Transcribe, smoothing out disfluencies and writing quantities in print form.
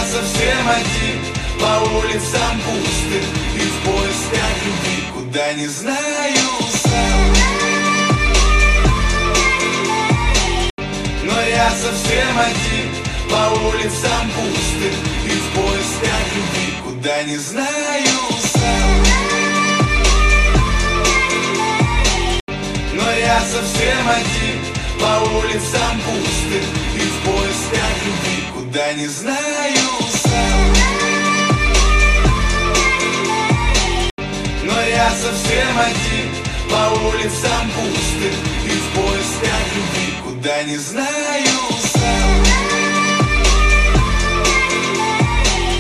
совсем один, по улицам пустым и в поисках любви, куда не знаю сам. Но я совсем один, по улицам пустым и в поисках любви, куда не знаю сам. Но я совсем один, по улицам пустым и в поисках любви, куда не знаю сам. Но я совсем один, по улицам пустым и в поисках любви, куда не знаю.